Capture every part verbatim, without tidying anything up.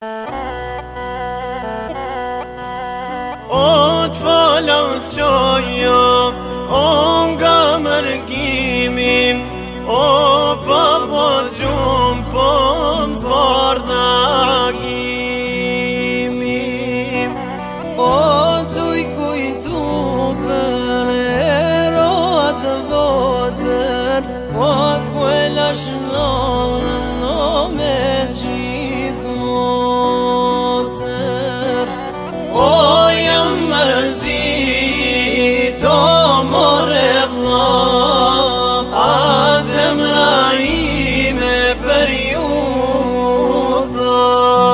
O t'fala u t'qoja, o nga mërgimim, o baba gjumë, po m'zbardha gjimim. O t'uj kujtu për eroat votër, o quella shnonë në me gjithë motër. O jam mërzit, o more vlla, a zemra ime për ju tha.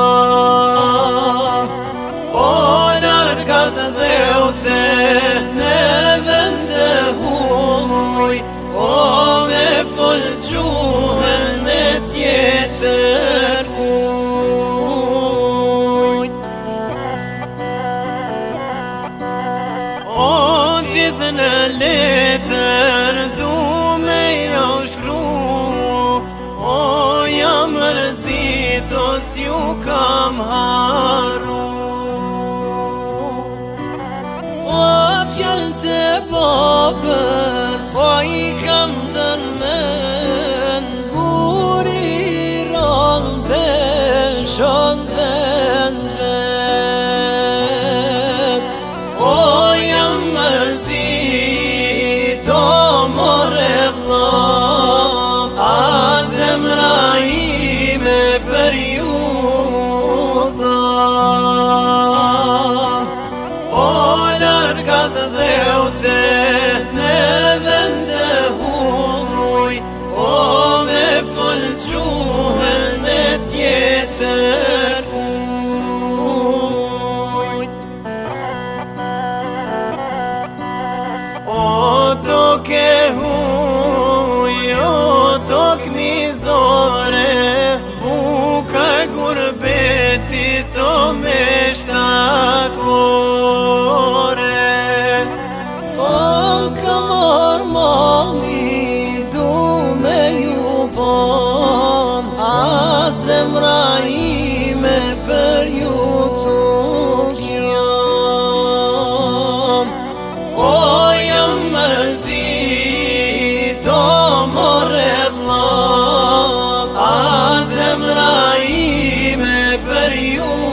O largat dheute në vend të huj, o me fol gjuhën e tjetër huj. O gjithë në letër du me jau shkru, o jam mërzit o s'ju kam haru. O fjallë të babës, o i kam të nmen, guri ronë peshon ven vet. O jam mërzit, o more vlla, a zemra ime për ju tha. O largat dheute në vend të huj, o me fol gjuhën e tjetër huj. O toke huj, o tok mizore, buka e gurbetit o me shtat kore. O m'ka marrë malli, du me ju pon, a zemra ime për ju tuk jam. O jam mërzit, o more vlla, a zemra ime për ju